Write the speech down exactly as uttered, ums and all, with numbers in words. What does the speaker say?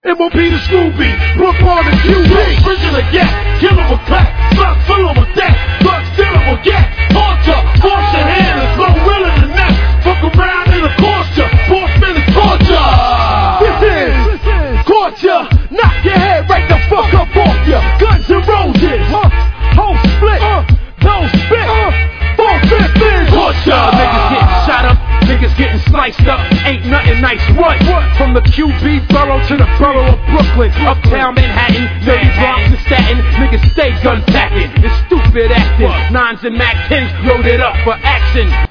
M O P to Scooby, Brooklyn to Q B. Original yak, kill him with clap, slap, fill him with that. Buck, steal him with yak, torture, force your hand, it's no realer than that. Fuck around in a torture, Bossman is torture. This is torture, knock your head right the fuck up off ya. Guns and Roses, huh? Whole split, uh, don't spit, uh, four fifth is torture. Niggas getting shot up, niggas getting sliced up, ain't nothing nice. What? From the Q B borough to the borough of Brooklyn, uptown Manhattan, dirty Bronx and Staten, niggas stay gun packing. It's stupid acting, nines and Mac tens loaded up for action.